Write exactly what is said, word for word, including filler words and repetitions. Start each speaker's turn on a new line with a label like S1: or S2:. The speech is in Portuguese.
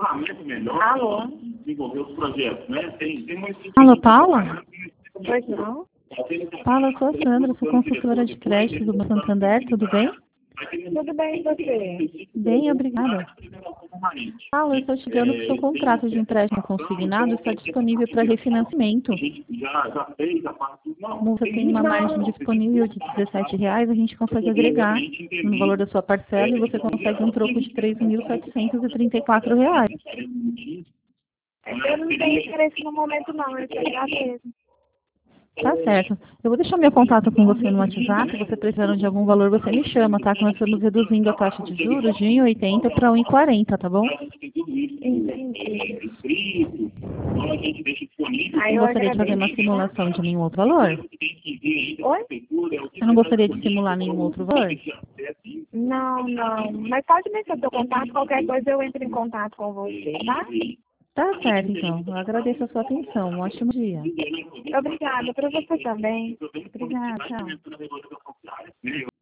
S1: planejamento melhor,
S2: Alô?
S1: desenvolver os projetos, né? Tem, tem uma
S3: Alô, Paula?
S2: Pois não?
S3: Paula, eu sou a Sandra, sou consultora de crédito do Banco Santander, tudo bem?
S2: Tudo bem, e você?
S3: Bem, obrigada. Paula, eu estou te ligando que o seu contrato de empréstimo consignado está disponível para refinanciamento.
S1: Já, já fez a parte...
S3: Como você tem uma margem disponível de dezessete reais, a gente consegue agregar no valor da sua parcela e você consegue um troco de três mil setecentos e trinta e quatro reais.
S2: Eu não tenho interesse no momento não, eu quero ligar mesmo.
S3: Tá certo. Eu vou deixar meu contato com você no WhatsApp. Se você precisar de algum valor, você me chama, tá? Que nós estamos reduzindo a taxa de juros de um vírgula oitenta para um vírgula quarenta, tá bom?
S2: Entendi. Aí
S3: Não
S2: eu
S3: gostaria de fazer uma
S2: agradeço.
S3: simulação de nenhum outro valor?
S2: Oi?
S3: Você não gostaria de simular nenhum outro valor?
S2: Não, não. Mas pode deixar seu contato, qualquer coisa eu entro em contato com você, tá?
S3: Tá certo, então. Eu agradeço a sua atenção. Um ótimo dia.
S2: Obrigada, para você também.
S3: Obrigada, tchau.